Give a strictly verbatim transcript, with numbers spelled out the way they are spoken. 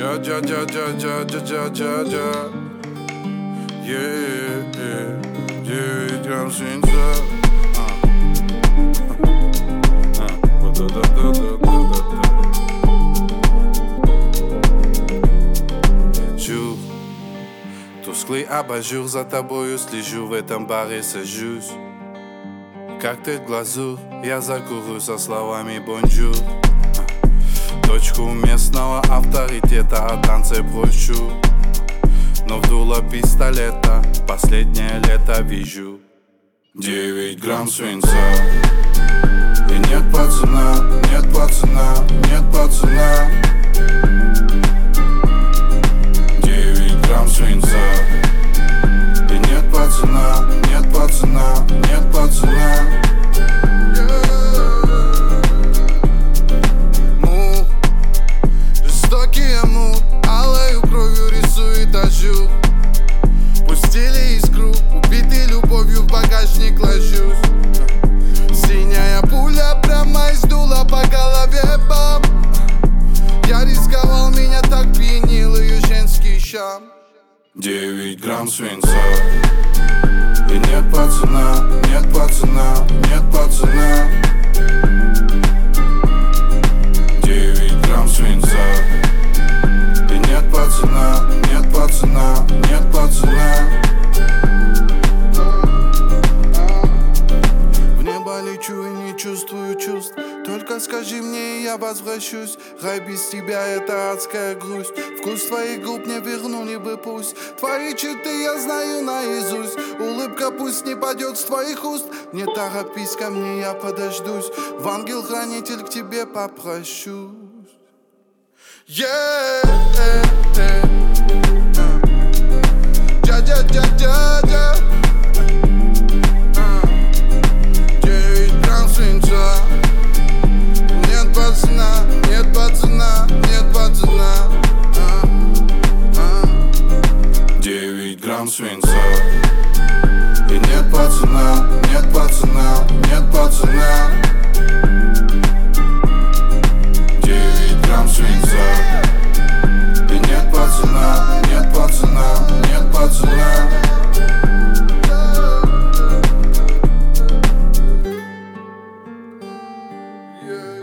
Ja, ja, ja, ja, ja, ja, ja, ja, ja. Yeah, yeah. девять грамм свинца. Jour, тусклый абажур, за тобою слежу, в этом баре сажусь. Коктейль глазур, я закурю со словами бонжур. Дочку местного авторитета о танце прощу, но в дуло пистолета последнее лето вижу девять грамм свинца. И нет пацана, нет пацана, нет пацана. девять грамм свинца. И нет пацана, нет пацана, нет пацана. Му, жестокий амут, алою кровью рисует ажур. Пустили искру, убитый любовью в багажник ложусь. Синяя пуля прямо из дула по голове, бам. Я рисковал, меня так пьянил ее женский щам. девять грамм свинца. И нет пацана, нет пацана, нет пацана. девять грамм свинца. И нет пацана, нет пацана, нет пацана. В небо лечу и не чувствую чувств. Только скажи мне, и я возвращусь. Рай без тебя — это адская грусть. Вкус твоих губ не вернули бы пусть. Твои черты я знаю наизусть. Улыбка пусть не падет с твоих уст. Не торопись ко мне, я подождусь. В ангел-хранитель к тебе попрощусь. Yeah, yeah, yeah. Ja, ja, ja, ja, ja. девять грамм свинца. Нет пацана, нет пацана, нет пацана. девять грамм свинца. И нет пацана, нет пацана, нет пацана. девять грамм свинца. И нет пацана, нет пацана, нет пацана. Yeah.